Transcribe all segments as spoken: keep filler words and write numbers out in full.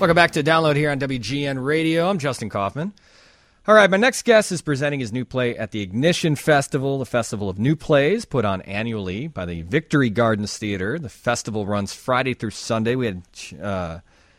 Welcome back to Download here on W G N Radio. I'm Justin Kaufman. All right, my next guest is presenting his new play at the Ignition Festival, the festival of new plays put on annually by the Victory Gardens Theater. The festival runs Friday through Sunday. We had uh,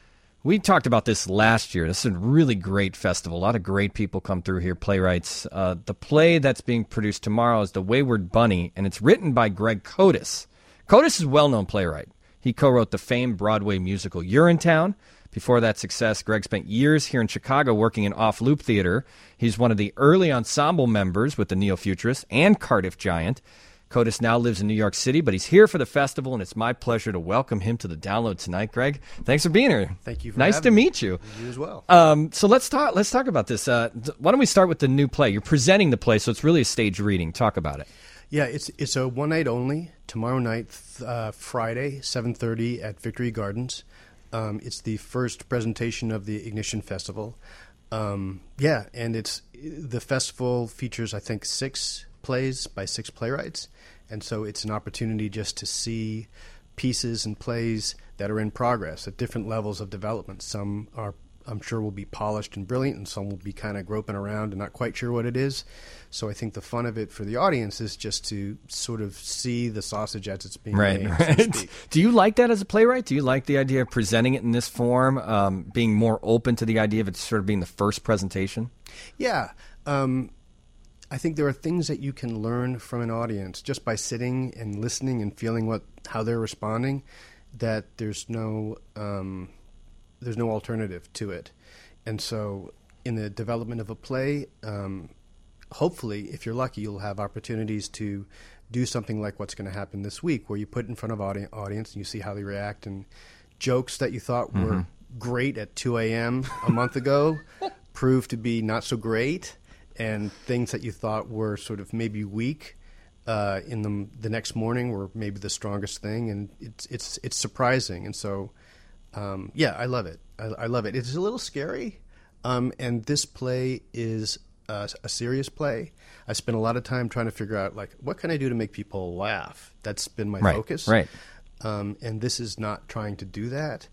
we talked about this last year. This is a really great festival. A lot of great people come through here, playwrights. Uh, the play that's being produced tomorrow is The Wayward Bunny, and it's written by Greg Kotis. Kotis is a well-known playwright. He co-wrote the famed Broadway musical Urinetown. Before that success, Greg spent years here in Chicago working in Off-Loop Theater. He's one of the early ensemble members with the Neo-Futurists and Cardiff Giant. Kotis now lives in New York City, but he's here for the festival, and it's my pleasure to welcome him to the Download tonight. Greg, thanks for being here. Thank you for Nice to having meet me. you. You as well. Um, so let's talk, let's talk about this. Uh, th- why don't we start with the new play? You're presenting the play, so it's really a stage reading. Talk about it. Yeah, it's it's a one night only. Tomorrow night, uh, Friday, seven thirty at Victory Gardens. Um, it's the first presentation of the Ignition Festival. Um, yeah, and it's the festival features, I think, six plays by six playwrights. And so it's an opportunity just to see pieces and plays that are in progress at different levels of development. Some are, I'm sure, will be polished and brilliant, and some will be kind of groping around and not quite sure what it is. So I think the fun of it for the audience is just to sort of see the sausage as it's being right, made. Right. So to speak. Do you like that as a playwright? Do you like the idea of presenting it in this form, um, being more open to the idea of it sort of being the first presentation? Yeah. Um, I think there are things that you can learn from an audience just by sitting and listening and feeling what how they're responding, that there's no um, there's no alternative to it. And so in the development of a play, um, hopefully, if you're lucky, you'll have opportunities to do something like what's going to happen this week, where you put it in front of audi- audience and you see how they react, and jokes that you thought mm-hmm. were great at two a.m. a month ago prove to be not so great, and things that you thought were sort of maybe weak uh, in the the next morning were maybe the strongest thing, and it's it's it's surprising. And so, um, yeah, I love it. I, I love it. It's a little scary, um, and this play is Uh, a serious play. I spent a lot of time trying to figure out, like, what can I do to make people laugh? That's been my right, focus. Right. Um, and this is not trying to do that.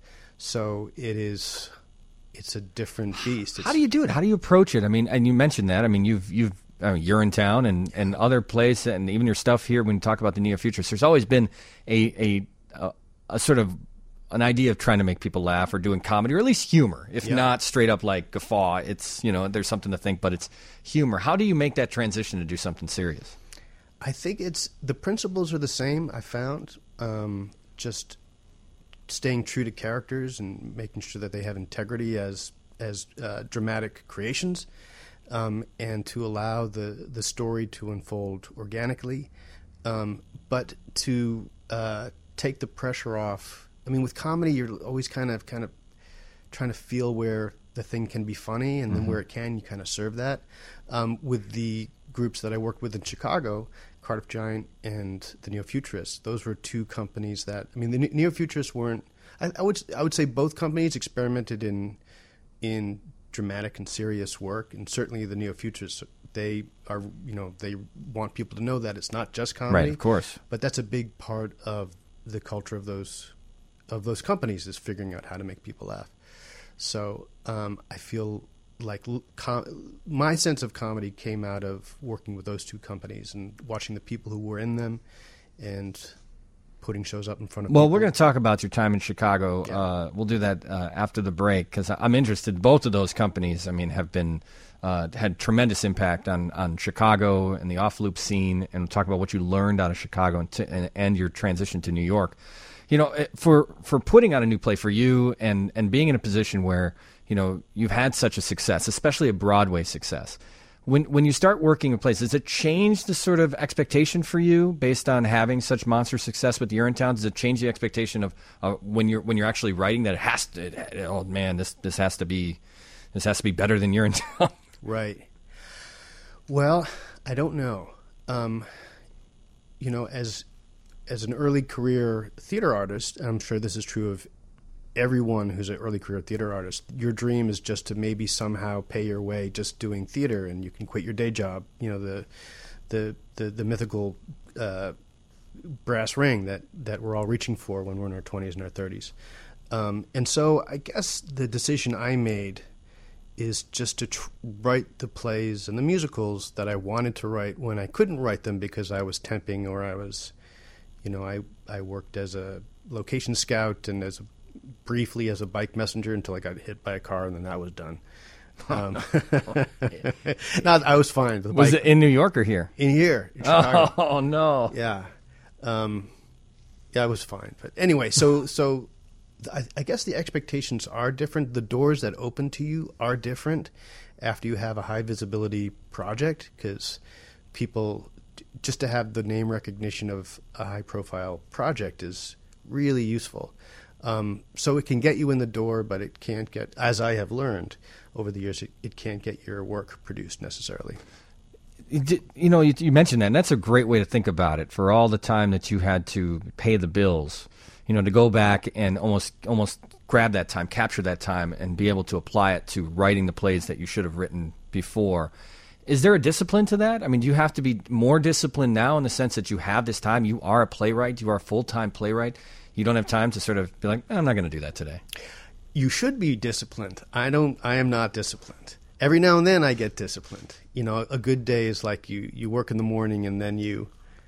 So it is, it's a different beast. It's, How do you do it? How do you approach it? I mean, and you mentioned that. I mean, you've, you've, uh, Urinetown and, and other plays, and even your stuff here when you talk about the Neo-Futurists, there's always been a, a, a, a sort of an idea of trying to make people laugh or doing comedy, or at least humor, if yeah. not straight up like guffaw. It's, you know, there's something to think, but it's humor. How do you make that transition to do something serious? I think it's, the principles are the same, I found. Um, just staying true to characters and making sure that they have integrity as as uh, dramatic creations, um, and to allow the, the story to unfold organically, um, but to uh, take the pressure off. I mean, with comedy, you're always kind of kind of trying to feel where the thing can be funny, and then mm-hmm. where it can, you kind of serve that. Um, with the groups that I worked with in Chicago, Cardiff Giant and the Neo-Futurists, those were two companies that, I mean, the Neo-Futurists weren't, I, I would I would say both companies experimented in in dramatic and serious work, and certainly the Neo-Futurists, they are, you know, they want people to know that it's not just comedy. Right, of course. But that's a big part of the culture of those of those companies, is figuring out how to make people laugh. So um, I feel like com- my sense of comedy came out of working with those two companies and watching the people who were in them and putting shows up in front of well, people. We're going to talk about your time in Chicago. Yeah. Uh, we'll do that uh, after the break, because I'm interested. Both of those companies, I mean, have been uh, had tremendous impact on, on Chicago and the off-loop scene, and we'll talk about what you learned out of Chicago and, t- and, and your transition to New York. You know, for for putting out a new play for you, and, and being in a position where, you know, you've had such a success, especially a Broadway success. When when you start working in plays, does it change the sort of expectation for you based on having such monster success with Urinetown? Does it change the expectation of uh, when you're when you're actually writing that it has to? It, oh man, this this has to be this has to be better than Urinetown. Right. Well, I don't know. Um, you know, as as an early career theater artist, I'm sure this is true of everyone who's an early career theater artist, your dream is just to maybe somehow pay your way just doing theater, and you can quit your day job. You know, the the the, the mythical uh, brass ring that, that we're all reaching for when we're in our twenties and our thirties. Um, and so I guess the decision I made is just to tr- write the plays and the musicals that I wanted to write when I couldn't write them because I was temping or I was, you know, I, I worked as a location scout and as a, briefly as a bike messenger until I got hit by a car and then that was done. Um, no, I was fine. The Was bike, it in New York or here? in here? In Chicago. Oh, no. Yeah. Um, yeah, I was fine. But anyway, so so I, I guess the expectations are different. The doors that open to you are different after you have a high visibility project because people, just to have the name recognition of a high profile project is really useful. Um, so it can get you in the door, but it can't get, as I have learned over the years, it, it can't get your work produced necessarily. You know, you, you mentioned that, and that's a great way to think about it. For all the time that you had to pay the bills, you know, to go back and almost almost grab that time, capture that time, and be able to apply it to writing the plays that you should have written before. Is there a discipline to that? I mean, do you have to be more disciplined now in the sense that you have this time? You are a playwright. You are a full-time playwright. You don't have time to sort of be like, I'm not going to do that today. You should be disciplined. I don't. I am not disciplined. Every now and then I get disciplined. You know, a good day is like you, you work in the morning and then you,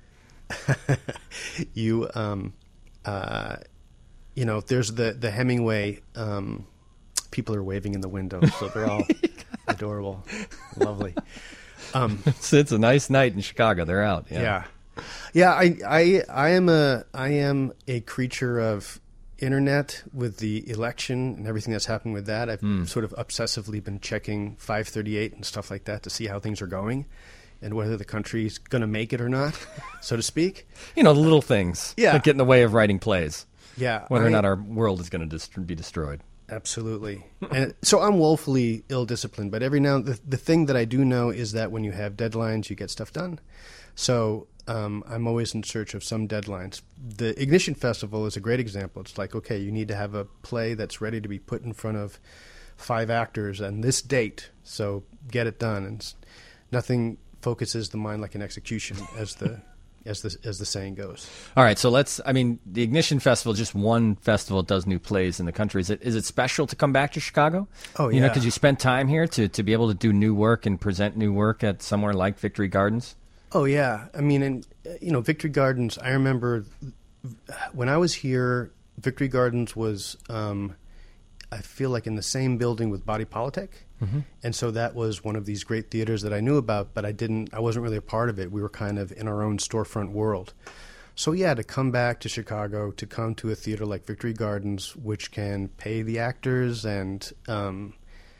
you, um, uh, you know, there's the, the Hemingway, um, people are waving in the window, so they're all adorable, lovely. Um, it's, it's a nice night in Chicago. They're out. Yeah. Yeah. Yeah. I, I, I am a, I am a creature of internet with the election and everything that's happened with that. I've mm. sort of obsessively been checking five thirty-eight and stuff like that to see how things are going and whether the country's going to make it or not, so to speak. You know, the little things yeah. that get in the way of writing plays. Yeah. Whether I, or not our world is going to dist- be destroyed. Absolutely. And so I'm woefully ill-disciplined, but every now and the, the thing that I do know is that when you have deadlines, you get stuff done. So um, I'm always in search of some deadlines. The Ignition Festival is a great example. It's like, okay, you need to have a play that's ready to be put in front of five actors on this date, so get it done. And nothing focuses the mind like an execution, as the as the as the saying goes. All right, so let's. I mean, the Ignition Festival, just one festival that does new plays in the country. Is it is it special to come back to Chicago? Oh yeah, you know, because you spent time here to to be able to do new work and present new work at somewhere like Victory Gardens. Oh, yeah. I mean, and, you know, Victory Gardens, I remember when I was here, Victory Gardens was, um, I feel like, in the same building with Body Politic. Mm-hmm. And so that was one of these great theaters that I knew about, but I didn't, I wasn't really a part of it. We were kind of in our own storefront world. So, yeah, to come back to Chicago, to come to a theater like Victory Gardens, which can pay the actors and um,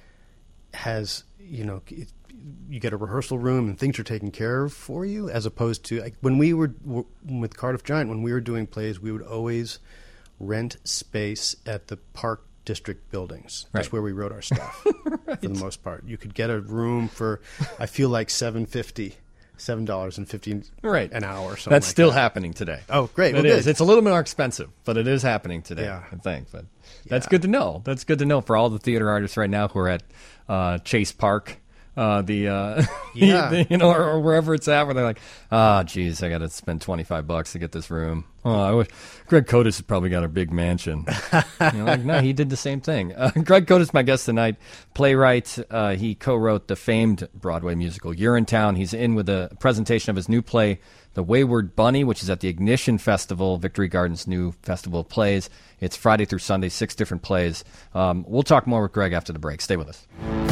has, you know, it, you get a rehearsal room and things are taken care of for you, as opposed to like, when we were with Cardiff Giant, when we were doing plays, we would always rent space at the Park District buildings. That's right. Where we wrote our stuff right. For the most part. You could get a room for, I feel like seven fifty, seven dollars and fifty right. an hour. Or something That's like still that. happening today. Oh, great! It well, is. It's a little more expensive, but it is happening today. Yeah. I think, but that's yeah. good to know. That's good to know for all the theater artists right now who are at uh, Chase Park. Uh, the, uh, yeah. the, you know, or, or wherever it's at, where they're like, ah, oh, geez, I got to spend twenty-five bucks to get this room. Oh, I wish Greg Kotis has probably got a big mansion. You know, like, no, he did the same thing. Uh, Greg Kotis, my guest tonight, playwright. Uh, he co-wrote the famed Broadway musical Urinetown. He's in with a presentation of his new play, The Wayward Bunny, which is at the Ignition Festival, Victory Gardens' new festival of plays. It's Friday through Sunday, six different plays. Um, we'll talk more with Greg after the break. Stay with us.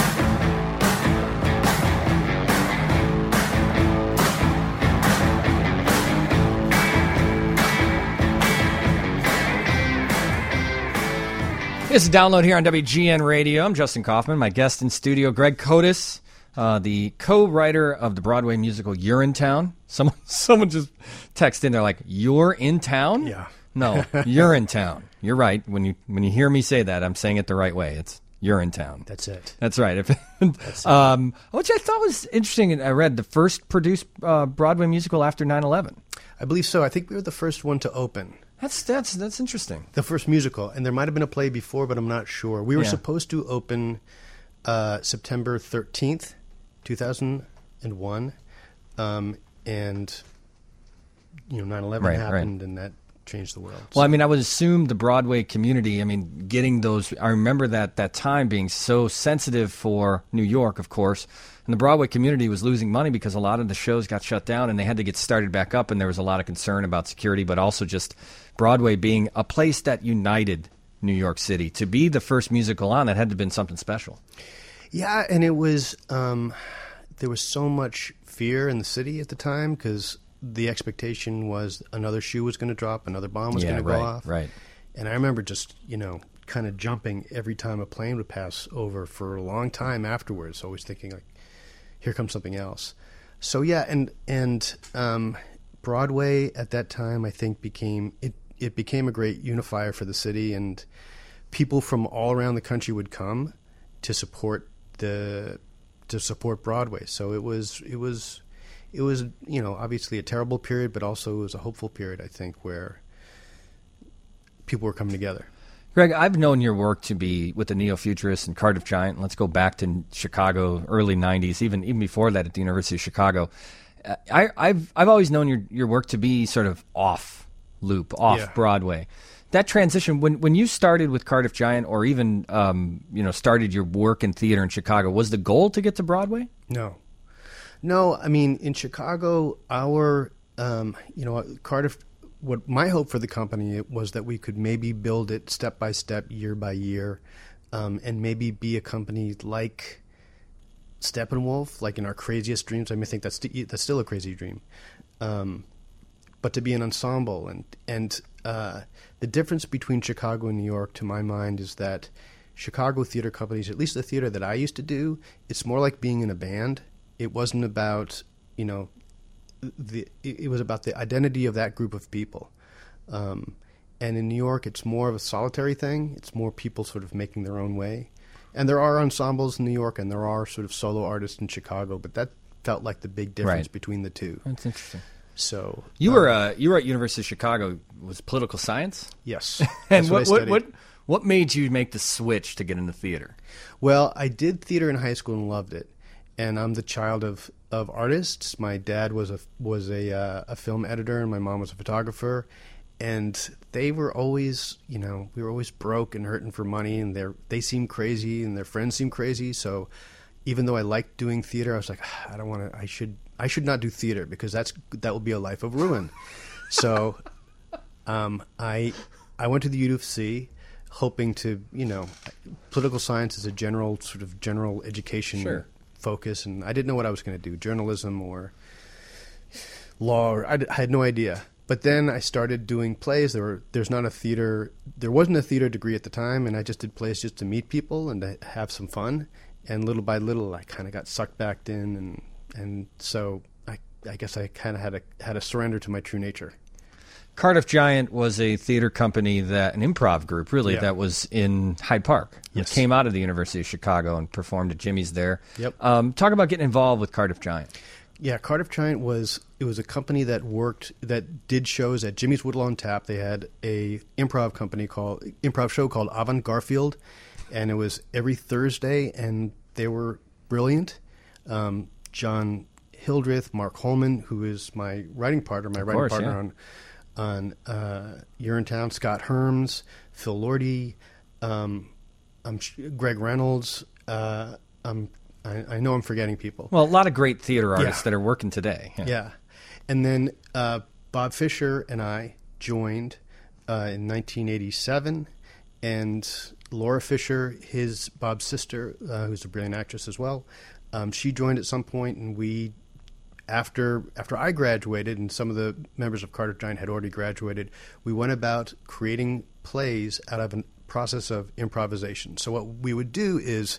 It's a download here on W G N Radio. I'm Justin Kaufman. My guest in studio, Greg Kotis, uh, the co-writer of the Broadway musical Urinetown. Someone, someone just texted in. They're like, "You're in town?" Yeah. No, you're in town. You're right. When you when you hear me say that, I'm saying it the right way. It's you're in town. That's it. That's right. If, That's it. Um, which I thought was interesting. And I read the first produced uh, Broadway musical after nine eleven. I believe so. I think we were the first one to open. That's that's that's interesting. The first musical, and there might have been a play before, but I'm not sure. We were Yeah. supposed to open uh, September thirteenth, two thousand one, um, and you know, nine eleven Right, happened, right. and that change the world. Well, I mean, I would assume the Broadway community, I mean, getting those, I remember that, that time being so sensitive for New York, of course, and the Broadway community was losing money because a lot of the shows got shut down and they had to get started back up, and there was a lot of concern about security, but also just Broadway being a place that united New York City. To be the first musical on, that had to have been something special. Yeah, and it was, um, there was so much fear in the city at the time because the expectation was another shoe was going to drop, another bomb was Yeah, going to right, go off. right. And I remember just, you know, kind of jumping every time a plane would pass over for a long time afterwards, always thinking, like, here comes something else. So, yeah, and and um, Broadway at that time, I think, became it, it became a great unifier for the city, and people from all around the country would come to support the to support Broadway. So it was it was it was you know obviously a terrible period, but also it was a hopeful period, I think, where people were coming together. Greg, I've known your work to be with the Neo-Futurists and Cardiff Giant. Let's go back to Chicago, early nineties, even even before that at the University of Chicago. Uh, I, I've I've always known your your work to be sort of off loop, off Yeah. Broadway. That transition, when when you started with Cardiff Giant, or even um, you know started your work in theater in Chicago, was the goal to get to Broadway? No, no. I mean, in Chicago, our um, you know Cardiff. What my hope for the company was that we could maybe build it step by step, year by year, um, and maybe be a company like Steppenwolf, like in our craziest dreams. I mean, I think that's st- that's still a crazy dream, um, but to be an ensemble. And and uh, the difference between Chicago and New York, to my mind, is that Chicago theater companies, at least the theater that I used to do, it's more like being in a band. It wasn't about you know. The, it was about the identity of that group of people. Um, and in New York, it's more of a solitary thing. It's more people sort of making their own way. And there are ensembles in New York, and there are sort of solo artists in Chicago, but that felt like the big difference Right. between the two. That's interesting. So You um, were uh, you were at University of Chicago. Was political science? Yes. And That's what I what, studied. what what made you make the switch to get into theater? Well, I did theater in high school and loved it. And I'm the child of, of artists. My dad was a was a uh, a film editor, and my mom was a photographer. And they were always, you know, we were always broke and hurting for money, and they they seemed crazy, and their friends seemed crazy. So, even though I liked doing theater, I was like, I don't want to. I should I should not do theater because that's that will be a life of ruin. So, um, I I went to the U of C. Hoping to, you know, political science is a general sort of general education Sure. focus, and I didn't know what I was going to do, journalism or law, or I, d- I had no idea. But then I started doing plays. There were there's not a theater, there wasn't a theater degree at the time, and I just did plays just to meet people and to have some fun. And little by little, I kind of got sucked back in, and and so I I guess I kind of had a had a surrender to my true nature. Cardiff Giant was a theater company, that an improv group, really, Yeah. that was in Hyde Park. Yes. It came out of the University of Chicago and performed at Jimmy's there. Yep. Um, talk about getting involved with Cardiff Giant. Yeah, Cardiff Giant was it was a company that worked that did shows at Jimmy's Woodlawn on Tap. They had a improv company called improv show called Avant Garfield, and it was every Thursday, and they were brilliant. Um, John Hildreth, Mark Holman, who is my writing partner, my Of writing course, partner yeah. on on uh, Urinetown, Scott Herms, Phil Lordy, um, I'm sh- Greg Reynolds. Uh, I'm I, I know I'm forgetting people. Well, a lot of great theater artists Yeah. that are working today. Yeah. And then uh, Bob Fisher and I joined uh, in nineteen eighty-seven, and Laura Fisher, his Bob's sister, uh, who's a brilliant actress as well, um, she joined at some point, and we, after after I graduated, and some of the members of Cardiff Giant had already graduated, we went about creating plays out of a process of improvisation. So what we would do is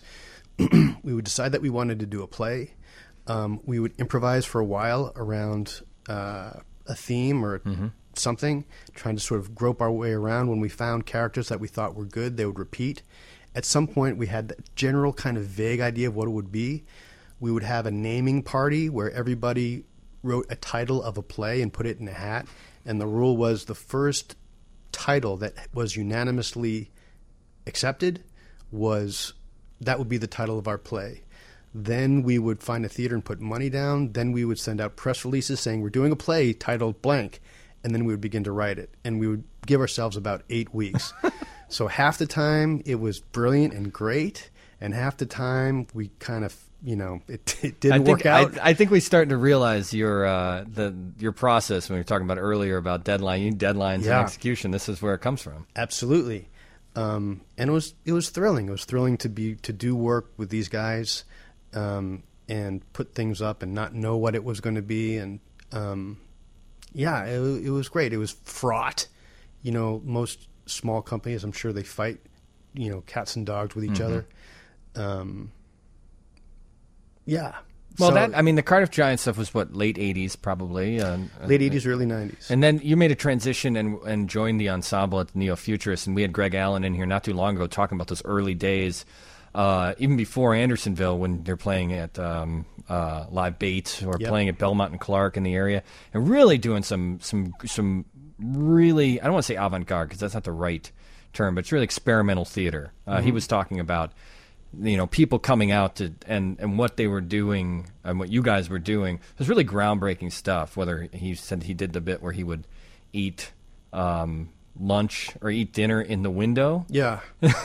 we would decide that we wanted to do a play. Um, we would improvise for a while around uh, a theme or Mm-hmm. something, trying to sort of grope our way around. When we found characters that we thought were good, they would repeat. At some point, we had that general kind of vague idea of what it would be. We would have a naming party where everybody wrote a title of a play and put it in a hat. And the rule was the first title that was unanimously accepted was that would be the title of our play. Then we would find a theater and put money down. Then we would send out press releases saying we're doing a play titled blank. and then we would begin to write it. And we would give ourselves about eight weeks. So half the time it was brilliant and great, and half the time we kind of, you know, it, it didn't I think, work out. I, I think we're starting to realize your uh, the your process when we were talking about earlier about deadline, you need deadlines Yeah. and execution. This is where it comes from. Absolutely. Um, and it was it was thrilling. It was thrilling to be to do work with these guys um, and put things up and not know what it was going to be. And um, yeah, it, it was great. It was fraught. You know, most small companies, I'm sure they fight, you know, cats and dogs with each Mm-hmm. other. Um, yeah. Well, So, that I mean, the Cardiff Giant stuff was what, late eighties probably. Uh, late eighties, early nineties. And then you made a transition and and joined the ensemble at Neo Futurists, and we had Greg Allen in here not too long ago talking about those early days, uh, even before Andersonville, when they're playing at um, uh, Live Bates or Yep. playing at Belmont and Clark in the area, and really doing some some some really, I don't want to say avant-garde because that's not the right term, but it's really experimental theater. Uh, Mm-hmm. He was talking about, you know, people coming out to and, and what they were doing and what you guys were doing. It was really groundbreaking stuff. Whether he said he did the bit where he would eat um, lunch or eat dinner in the window, Yeah.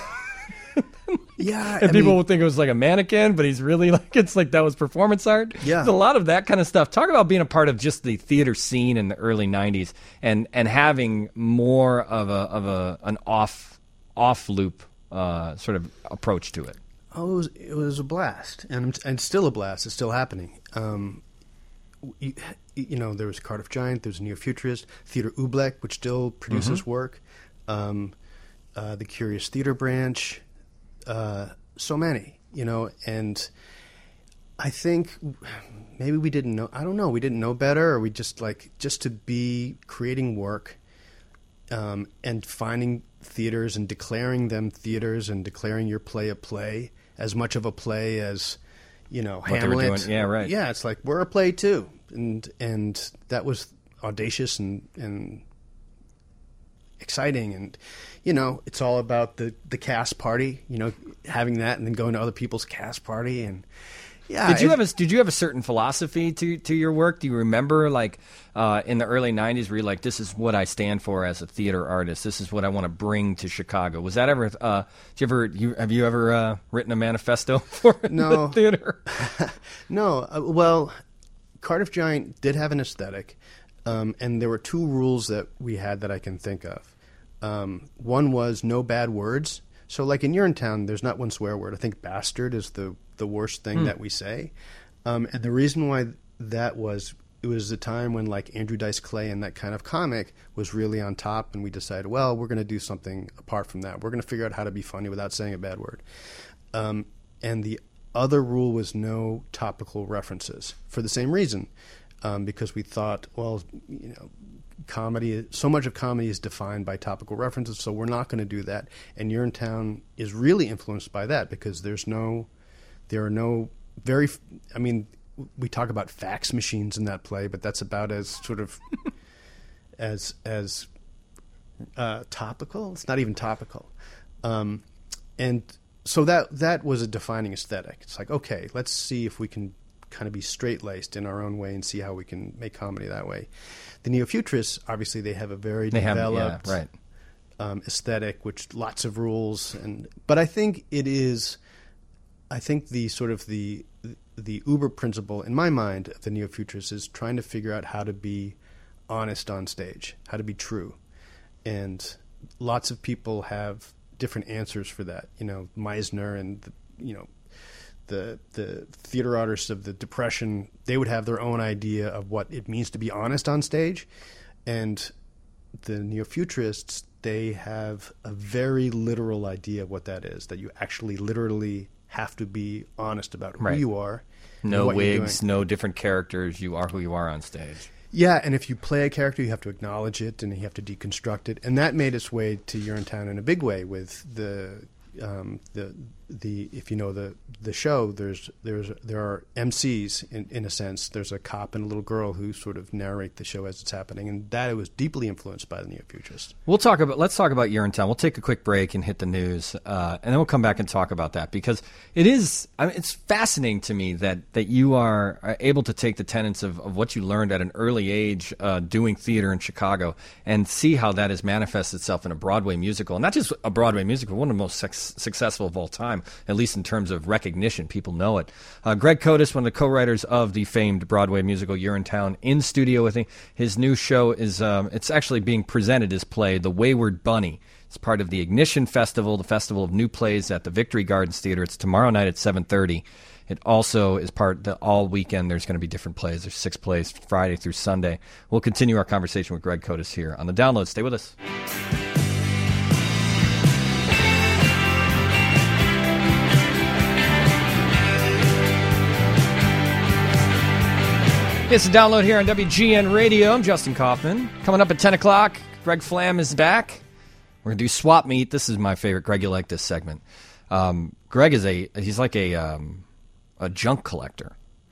yeah. and I people mean, would think it was like a mannequin, but he's really like, it's like that was performance art. Yeah. There's a lot of that kind of stuff. Talk about being a part of just the theater scene in the early nineties and and having more of a of a an off off loop uh, sort of approach to it. Oh, it was, it was a blast, and and still a blast. It's still happening. Um, you, you know, there was Cardiff Giant, there was Neo Futurist, Theater Oobleck, which still produces work, um, uh, the Curious Theater Branch, uh, so many, you know, and I think maybe we didn't know. I don't know. We didn't know better, or we just like just to be creating work um, and finding theaters and declaring them theaters and declaring your play a play, as much of a play as, you know, What they were Hamlet. doing. Yeah, right. Yeah, it's like we're a play too, and and that was audacious and and exciting, and you know, it's all about the the cast party. You know, having that and then going to other people's cast party, and yeah. Did you it- have a Did you have a certain philosophy to, to your work? Do you remember, like uh, in the early nineties, where you're like, "This is what I stand for as a theater artist. This is what I want to bring to Chicago." Was that ever? Uh, did you ever? You, have you ever uh, written a manifesto for No. the theater? No, uh, well, Cardiff Giant did have an aesthetic, um, and there were two rules that we had that I can think of. Um, one was no bad words. So, like in Urinetown, there's not one swear word. I think bastard is the, the worst thing that we say. Um, and the reason why that was, it was a time when, like, Andrew Dice Clay and that kind of comic was really on top, and we decided, well, we're going to do something apart from that. We're going to figure out how to be funny without saying a bad word. Um, and the other rule was no topical references for the same reason, um, because we thought, well, you know, comedy, so much of comedy is defined by topical references, so we're not going to do that. And Urinetown is really influenced by that because there's no, there are no very, I mean, we talk about fax machines in that play, but that's about as sort of as as uh, topical. It's not even topical, um, and so that that was a defining aesthetic. It's like, okay, let's see if we can kind of be straight-laced in our own way and see how we can make comedy that way. The Neo-Futurists, obviously, they have a very They have, developed yeah, right. um, aesthetic, which lots of rules, and but I think it is, I think the sort of the the uber principle in my mind of the Neo-Futurists is trying to figure out how to be honest on stage, how to be true, and lots of people have different answers for that. You know, Meisner and the, you know. The the theater artists of the Depression, they would have their own idea of what it means to be honest on stage, and the Neo-Futurists, they have a very literal idea of what that is. That you actually literally have to be honest about who Right. you are. and No what you're wigs, doing. no different characters. You are who you are on stage. Yeah, and if you play a character, you have to acknowledge it and you have to deconstruct it, and that made its way to Urinetown in a big way with the um, the the if you know the the show, there's there's there are M Cs in, in a sense. There's a cop and a little girl who sort of narrate the show as it's happening, and that was deeply influenced by the Neo-Futurists. We'll talk about let's talk about Urinetown. We'll take a quick break and hit the news, uh, and then we'll come back and talk about that, because it is I mean, it's fascinating to me that that you are able to take the tenets of, of what you learned at an early age uh, doing theater in Chicago and see how that has manifested itself in a Broadway musical, and not just a Broadway musical, one of the most sex- successful of all time, at least in terms of recognition. People know it. Uh, Greg Kotis, one of the co-writers of the famed Broadway musical Urinetown, in studio with me. His new show is um, it's actually being presented as play The Wayward Bunny. It's part of the Ignition Festival, the festival of new plays at the Victory Gardens Theater. It's tomorrow night at seven thirty. It also is part the all weekend. There's going to be different plays. There's six plays Friday through Sunday. We'll continue our conversation with Greg Kotis here on The Download. Stay with us. It's a Download here on W G N Radio. I'm Justin Kaufman. Coming up at ten o'clock, Greg Flam is back. We're going to do Swap Meet. This is my favorite. Greg, you like this segment. Um, Greg is a, he's like a, um, a junk collector.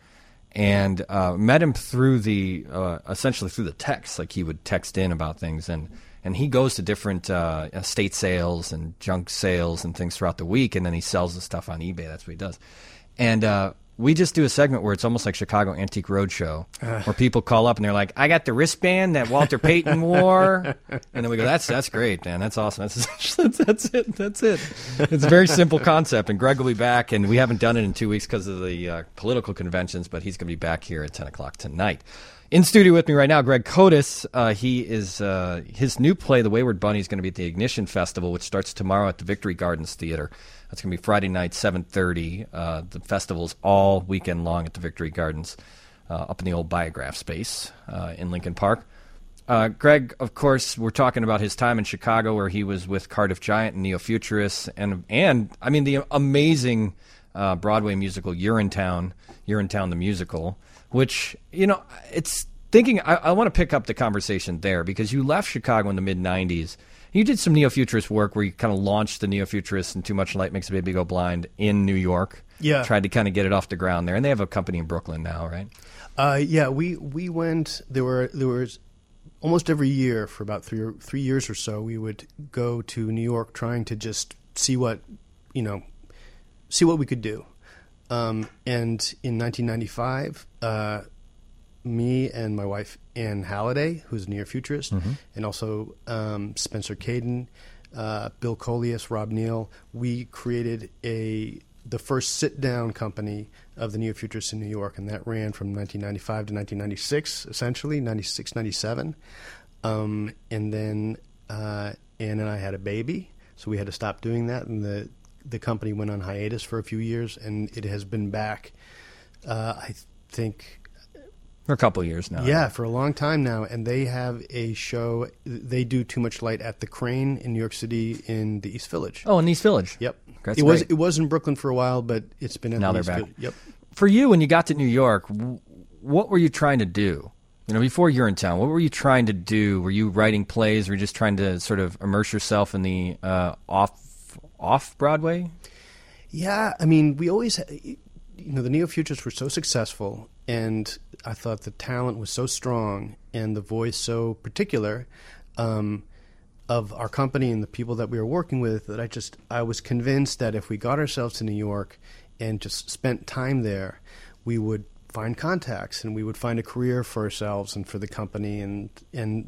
And uh, met him through the, uh, essentially through the text. Like he would text in about things. And, and he goes to different uh, estate sales and junk sales and things throughout the week. And then he sells the stuff on eBay. That's what he does. And, uh, we just do a segment where it's almost like Chicago Antique Roadshow, uh. where people call up and they're like, I got the wristband that Walter Payton wore. And then we go, that's that's great, man. That's awesome. That's, that's, that's it. That's it. It's a very simple concept. And Greg will be back. And we haven't done it in two weeks because of the uh, political conventions, but he's going to be back here at ten o'clock tonight. In studio with me right now, Greg Kotis. Uh, he is uh, his new play, The Wayward Bunny, is going to be at the Ignition Festival, which starts tomorrow at the Victory Gardens Theater. That's going to be Friday night, seven thirty. Uh, the festival's all weekend long at the Victory Gardens, uh, up in the old Biograph space uh, in Lincoln Park. Uh, Greg, of course, we're talking about his time in Chicago, where he was with Cardiff Giant and Neo-Futurists, and and I mean the amazing uh, Broadway musical Urinetown, Urinetown the musical. Which, you know, it's thinking, I, I want to pick up the conversation there, because you left Chicago in the mid nineties. You did some Neo-Futurist work where you kind of launched the Neo-Futurists and Too Much Light Makes a Baby Go Blind in New York. Yeah. Tried to kind of get it off the ground there. And they have a company in Brooklyn now, right? Uh, yeah, we, we went, there were there was almost every year for about three or, three years or so, we would go to New York trying to just see what, you know, see what we could do. Um, and in nineteen ninety-five, uh, me and my wife, Ann Halliday, who's a Neo-Futurist, mm-hmm. and also um, Spencer Caden, uh, Bill Coleus, Rob Neal, we created a the first sit-down company of the Neo-Futurists in New York, and that ran from nineteen ninety-five to nineteen ninety-six, essentially, ninety-six, ninety-seven. Um, and then uh, Ann and I had a baby, so we had to stop doing that, and the the company went on hiatus for a few years, and it has been back, uh, I think... For a couple of years now. Yeah, for a long time now. And they have a show, they do Too Much Light at the Crane in New York City in the East Village. Oh, in the East Village. Yep. That's it was great. It was in Brooklyn for a while, but it's been in now the they're East back. Village. Yep. For you, when you got to New York, what were you trying to do? You know, before Urinetown, what were you trying to do? Were you writing plays? Were you just trying to sort of immerse yourself in the uh, off off Broadway? Yeah, I mean, we always, you know, the Neo-Futurists were so successful, and I thought the talent was so strong and the voice so particular um, of our company and the people that we were working with, that I just, I was convinced that if we got ourselves to New York and just spent time there, we would find contacts and we would find a career for ourselves and for the company, and and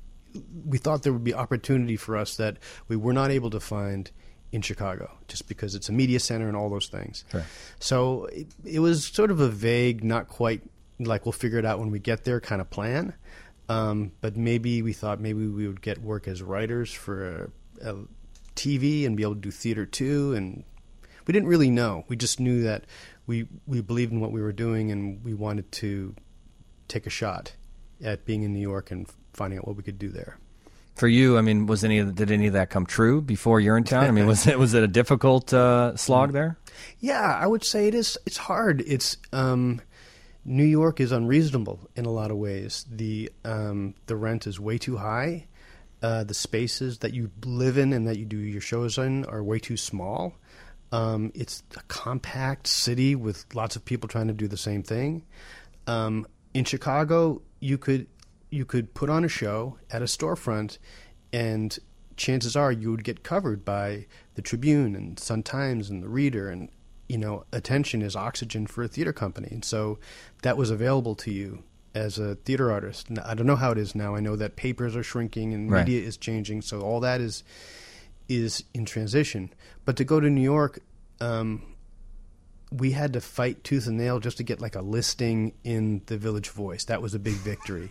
we thought there would be opportunity for us that we were not able to find in Chicago, just because it's a media center and all those things. Right. So it, it was sort of a vague, not quite like we'll figure it out when we get there kind of plan. Um, but maybe we thought maybe we would get work as writers for a, a T V and be able to do theater too. And we didn't really know. We just knew that we we believed in what we were doing, and we wanted to take a shot at being in New York and finding out what we could do there. For you, I mean, was any of, did any of that come true before Urinetown? I mean, was it was it a difficult uh, slog there? Yeah, I would say it is. It's hard. It's um, New York is unreasonable in a lot of ways. The um, the rent is way too high. uh, the spaces that you live in and that you do your shows in are way too small. Um, it's a compact city with lots of people trying to do the same thing. Um, in Chicago, you could you could put on a show at a storefront, and chances are you would get covered by the Tribune and Sun-Times and the Reader, and you know, attention is oxygen for a theater company, and so that was available to you as a theater artist. Now, I don't know how it is now. I know that papers are shrinking and Right. media is changing, so all that is is in transition. But to go to New York, um, we had to fight tooth and nail just to get like a listing in the Village Voice. That was a big victory.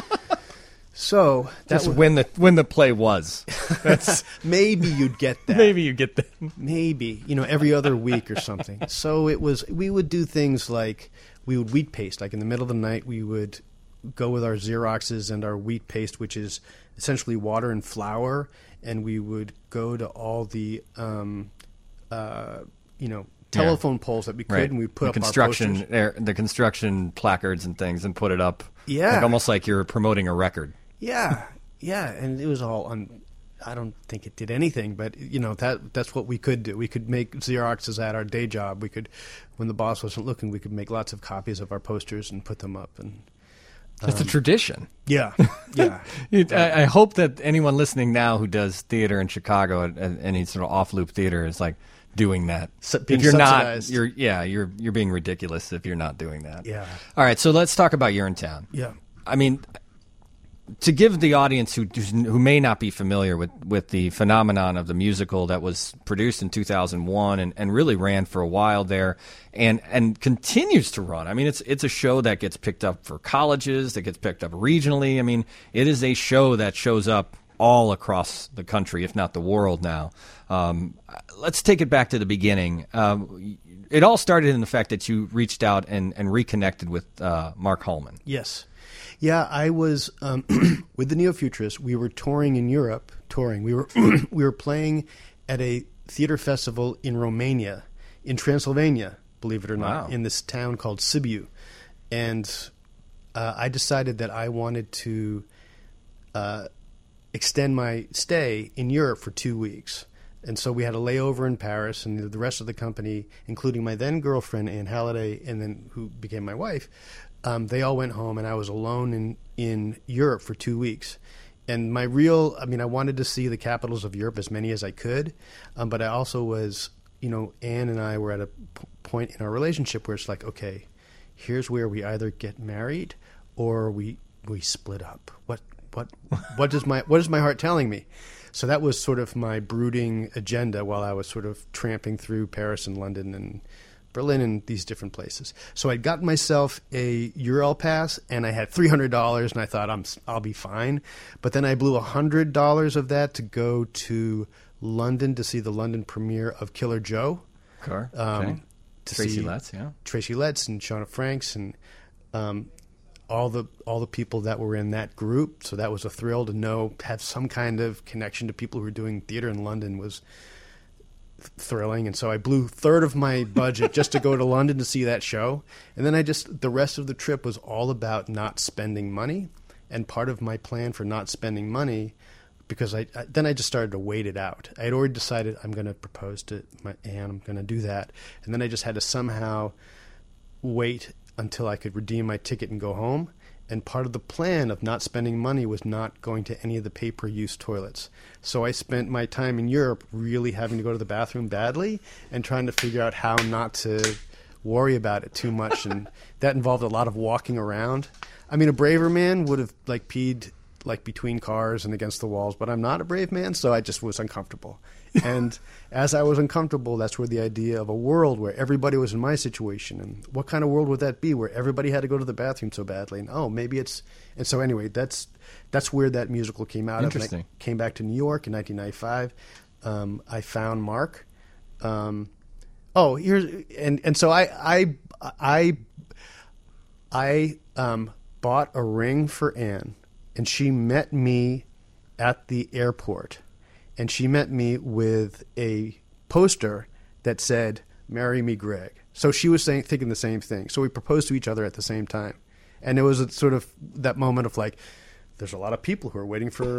So that That's was, when the when the play was. That's maybe you'd get that. maybe you get that. Maybe, you know, every other week or something. So it was, we would do things like we would wheat paste. Like in the middle of the night, we would go with our Xeroxes and our wheat paste, which is essentially water and flour. And we would go to all the, um, uh, you know, telephone Yeah. poles that we could, Right. and we put the up construction, our posters. air, the construction placards and things, and put it up. Yeah. like, almost like you're promoting a record. Yeah, yeah, and it was all on. I don't think it did anything, but you know that that's what we could do. We could make Xeroxes at our day job. We could, when the boss wasn't looking, we could make lots of copies of our posters and put them up. And It's a tradition. yeah, yeah, It- I, I hope that anyone listening now who does theater in Chicago and, and any sort of off-loop theater is like doing that. Su- being if you're subsidized. not, you're yeah, you're you're being ridiculous if you're not doing that. Yeah. All right, so let's talk about Urinetown. yeah. I mean, to give the audience who who may not be familiar with, with the phenomenon of the musical that was produced in two thousand one and, and really ran for a while there and and continues to run. I mean, it's it's a show that gets picked up for colleges, that gets picked up regionally. I mean, it is a show that shows up all across the country, if not the world now. Um, let's take it back to the beginning. Um, it all started in the fact that you reached out and, and reconnected with uh, Mark Holman. Yes. Yeah, I was um, with the Neo-Futurists. We were touring in Europe. Touring. We were we were playing at a theater festival in Romania, in Transylvania. Believe it or not, Wow. in this town called Sibiu, and uh, I decided that I wanted to uh, extend my stay in Europe for two weeks. And so we had a layover in Paris, and the rest of the company, including my then girlfriend Anne Halliday, and then who became my wife. Um, they all went home, and I was alone in, in Europe for two weeks. And my real, I mean, I wanted to see the capitals of Europe, as many as I could. Um, but I also was, you know, Anne and I were at a p- point in our relationship where it's like, okay, here's where we either get married or we we split up. What what what does my what is my heart telling me? So that was sort of my brooding agenda while I was sort of tramping through Paris and London and Berlin and these different places. So I'd gotten myself a Euro pass, and I had three hundred dollars, and I thought I'm I'll be fine. But then I blew one hundred dollars of that to go to London to see the London premiere of Killer Joe. Sure. Um, Okay. to Tracy see Letts, yeah. Tracy Letts and Shauna Franks and um, all the all the people that were in that group. So that was a thrill to know, have some kind of connection to people who were doing theater in London was thrilling. And so I blew a third of my budget just to go to London to see that show. And then I just, the rest of the trip was all about not spending money. And part of my plan for not spending money, because I, I then I just started to wait it out. I had already decided I'm going to propose to my Anne, I'm going to do that. And then I just had to somehow wait until I could redeem my ticket and go home. And part of the plan of not spending money was not going to any of the pay-per-use toilets. So I spent my time in Europe really having to go to the bathroom badly and trying to figure out how not to worry about it too much. And that involved a lot of walking around. I mean, a braver man would have like peed like between cars and against the walls, but I'm not a brave man, so I just was uncomfortable. And as I was uncomfortable, that's where the idea of a world where everybody was in my situation, and what kind of world would that be, where everybody had to go to the bathroom so badly? And oh, maybe it's and so anyway, that's that's where that musical came out of. And Interesting. I came back to New York in nineteen ninety-five. Um, I found Mark. Um, oh, here's and and so I I I I um, bought a ring for Anne, and she met me at the airport. And she met me with a poster that said, "Marry me, Greg." So she was saying, thinking the same thing. So we proposed to each other at the same time. And it was a sort of that moment of like, there's a lot of people who are waiting for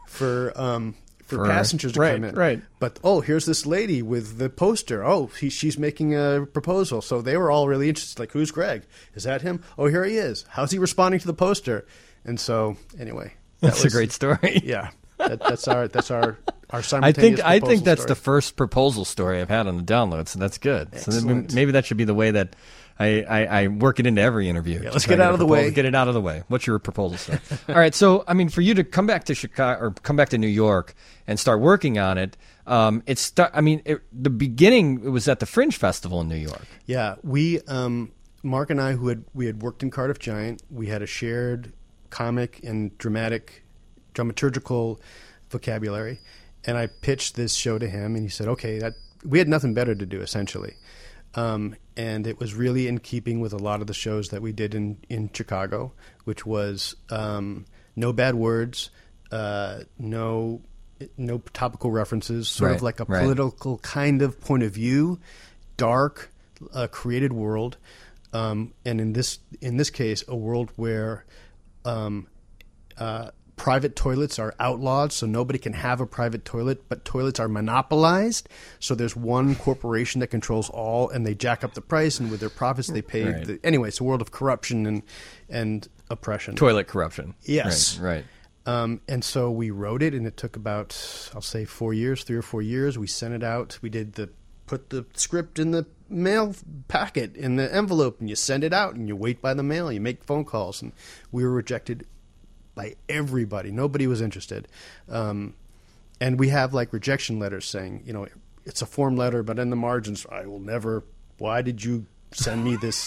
for um, for, For- passengers to right, come in. right. But oh, here's this lady with the poster. Oh, he, she's making a proposal. So they were all really interested. Like, who's Greg? Is that him? Oh, here he is. How's he responding to the poster? And so, anyway, that That's was- a great story. Yeah, that, that's our that's our our I simultaneous. think I think proposal that's story. the first proposal story I've had on the download, so that's good. So then Excellent. maybe that should be the way that I, I, I work it into every interview. Yeah, to let's try get to out of the proposal- way. Get it out of the way. What's your proposal story? All right, so I mean, for you to come back to Chicago or come back to New York and start working on it, um, it's sta- I mean, it, the beginning it was at the Fringe Festival in New York. Yeah, we um, Mark and I, who had we had worked in Cardiff Giant, we had a shared comic and dramatic, dramaturgical vocabulary, and I pitched this show to him, and he said, "Okay, that we had nothing better to do, essentially." Um, and it was really in keeping with a lot of the shows that we did in, in Chicago, which was um, no bad words, uh, no no topical references, sort Right, of like a right. political kind of point of view, dark, uh, created world, um, and in this in this case, a world where um, uh, private toilets are outlawed, so nobody can have a private toilet, but toilets are monopolized. So there's one corporation that controls all, and they jack up the price, and with their profits, they pay. Right. The, anyway, it's a world of corruption and and oppression. Toilet corruption. Yes. Right. right. Um, and so we wrote it, and it took about, I'll say, four years, three or four years. We sent it out. We did the put the script in the mail packet in the envelope, and you send it out, and you wait by the mail. You make phone calls, and we were rejected by everybody. Nobody was interested. Um, and we have like rejection letters saying, you know, it's a form letter, but in the margins, I will never. Why did you send me this?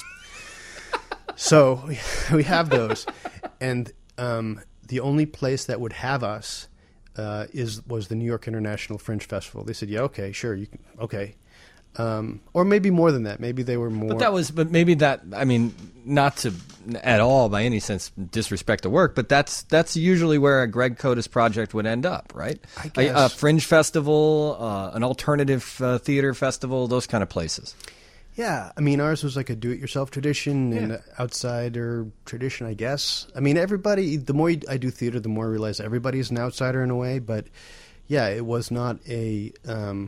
So we have those, and um, the only place that would have us uh, is was the New York International Fringe Festival. They said, "Yeah, okay, sure, you can, okay," um, or maybe more than that. Maybe they were more. But that was, but maybe that. I mean, not to at all by any sense disrespect the work, but that's that's usually where a Greg Cotis project would end up, right? I A, a guess. fringe festival, uh, an alternative uh, theater festival, those kind of places. Yeah, I mean, ours was like a do-it-yourself tradition and Yeah. an outsider tradition, I guess. I mean, everybody. The more I do theater, the more I realize everybody's an outsider in a way. But yeah, it was not a. Um,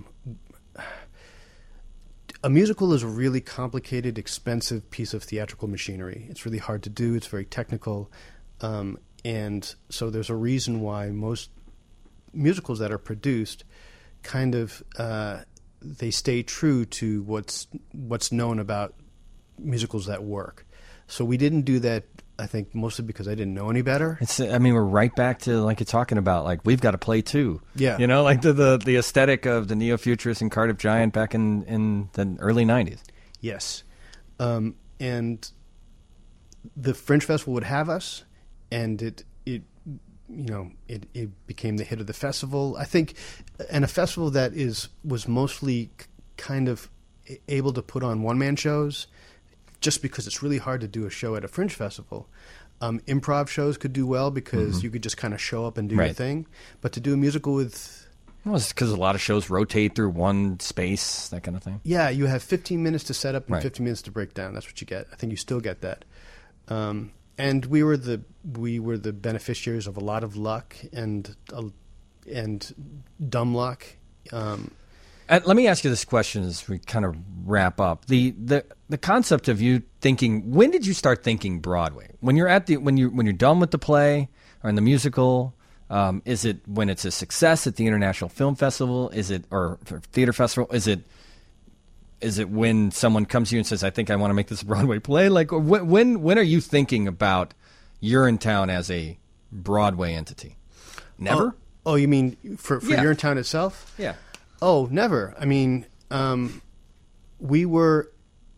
a musical is a really complicated, expensive piece of theatrical machinery. It's really hard to do. It's very technical, um, and so there's a reason why most musicals that are produced kind of uh, they stay true to what's what's known about musicals that work. So we didn't do that. I think mostly because I didn't know any better. It's. I mean, we're right back to like you're talking about. Like we've got to play too. Yeah. You know, like the the, the aesthetic of the neo-futurists and Cardiff Giant back in, in the early nineties. Yes, um, and the Fringe Festival would have us, and it it you know it, it became the hit of the festival. I think, and a festival that is was mostly k- kind of able to put on one man shows, just because it's really hard to do a show at a Fringe Festival. Um, improv shows could do well because you could just kind of show up and do your Right. thing, but to do a musical with Well, it's because a lot of shows rotate through one space, that kind of thing. yeah, you have fifteen minutes to set up and Right. fifteen minutes to break down. That's what you get. I think you still get that. Um, and we were the we were the beneficiaries of a lot of luck and uh, and dumb luck. Um, Uh, let me ask you this question as we kind of wrap up. The, the the concept of you thinking, when did you start thinking Broadway? When you're at the when you when you're done with the play or in the musical, um, is it when it's a success at the International Film Festival? Is it or or theater festival? Is it is it when someone comes to you and says, "I think I want to make this a Broadway play"? Like when when when are you thinking about Urinetown as a Broadway entity? Never. oh, oh, you mean for for Yeah. Urinetown itself? Yeah. Oh, never. I mean, um, we were.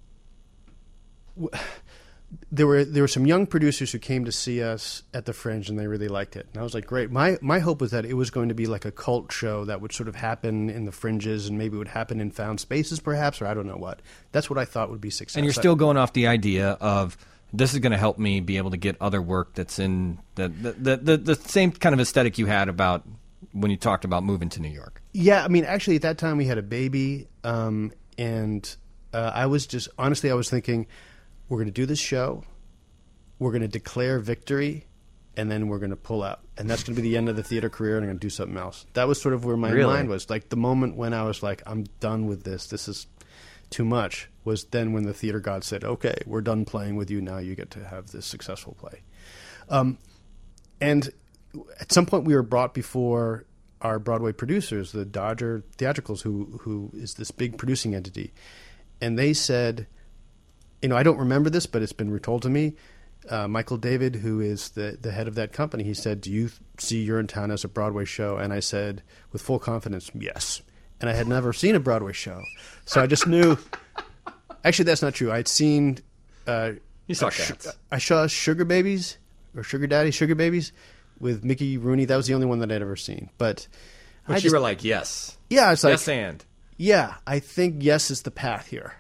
W- there were there were some young producers who came to see us at the Fringe, and they really liked it. And I was like, great. My my hope was that it was going to be like a cult show that would sort of happen in the Fringes, and maybe it would happen in found spaces, perhaps, or I don't know what. That's what I thought would be success. And you're still going off the idea of this is going to help me be able to get other work that's in the the, the, the the same kind of aesthetic you had about when you talked about moving to New York. Yeah, I mean, actually, at that time we had a baby, um, and uh, I was just honestly, I was thinking, we're going to do this show, we're going to declare victory, and then we're going to pull out. And that's going to be the end of the theater career, and I'm going to do something else. That was sort of where my Really? mind was. Like the moment when I was like, I'm done with this. This is too much, was then when the theater god said, okay, we're done playing with you. Now you get to have this successful play. Um, and at some point we were brought before our Broadway producers, the Dodger Theatricals, who who is this big producing entity. And they said, you know, I don't remember this, but it's been retold to me. Uh, Michael David, who is the, the head of that company, he said, do you see Urinetown as a Broadway show? And I said, with full confidence, yes. And I had never seen a Broadway show. So I just knew. Actually, that's not true. I'd seen. Uh, You saw uh, sh- Cats. I saw Sugar Babies, or Sugar Daddy, Sugar Babies, with Mickey Rooney. That was the only one that I'd ever seen. But But I you just, were like, yes. yeah, it's like, yes, and. yeah, I think yes is the path here.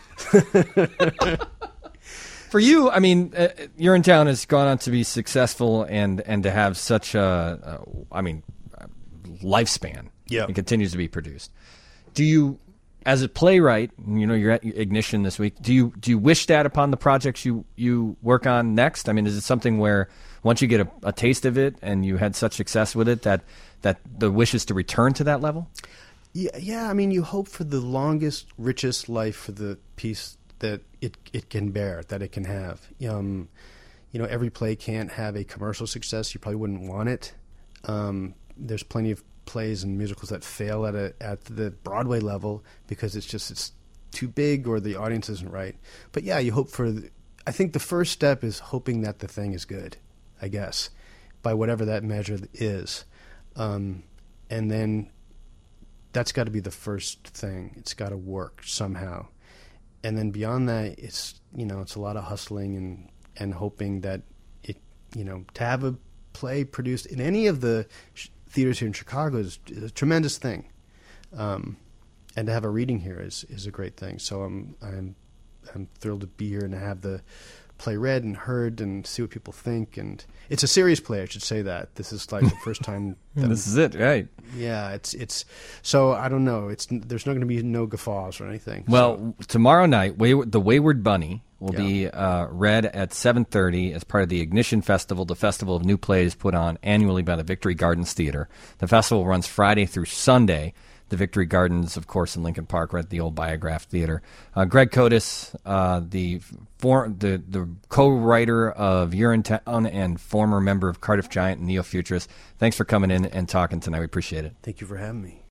For you, I mean, uh, Urinetown has gone on to be successful and, and to have such a, uh, I mean, uh, lifespan. Yeah. It continues to be produced. Do you, as a playwright, you know, you're at Ignition this week, do you do you wish that upon the projects you, you work on next? I mean, is it something where once you get a, a taste of it and you had such success with it that, that the wish is to return to that level? Yeah, yeah. I mean, you hope for the longest, richest life for the piece that it it can bear, that it can have. Um, you know, every play can't have a commercial success. You probably wouldn't want it. Um, there's plenty of plays and musicals that fail at a at the Broadway level because it's just it's too big or the audience isn't right. But yeah, you hope for. The, I think the first step is hoping that the thing is good, I guess, by whatever that measure is, um, and then that's got to be the first thing. It's got to work somehow. And then beyond that, it's, you know, it's a lot of hustling and, and hoping that it, you know, to have a play produced in any of the sh- theaters here in Chicago is, is a tremendous thing. Um, and to have a reading here is, is a great thing. So I'm, I'm, I'm thrilled to be here and to have the play read and heard and see what people think. And it's a serious play, I should say that. This is like the first time that This is it, right? yeah, it's it's so I don't know. It's there's not going to be no guffaws or anything. Well, so. tomorrow night, Wayward, The Wayward Bunny will Yeah. be uh, read at seven thirty as part of the Ignition Festival, the festival of new plays put on annually by the Victory Gardens Theater. The festival runs Friday through Sunday. The Victory Gardens, of course, in Lincoln Park, right at the old Biograph Theater. Uh, Greg Kotis, uh, the, for, the the co-writer of Urinetown and former member of Cardiff Giant and Neo Futurist, thanks for coming in and talking tonight. We appreciate it. Thank you for having me.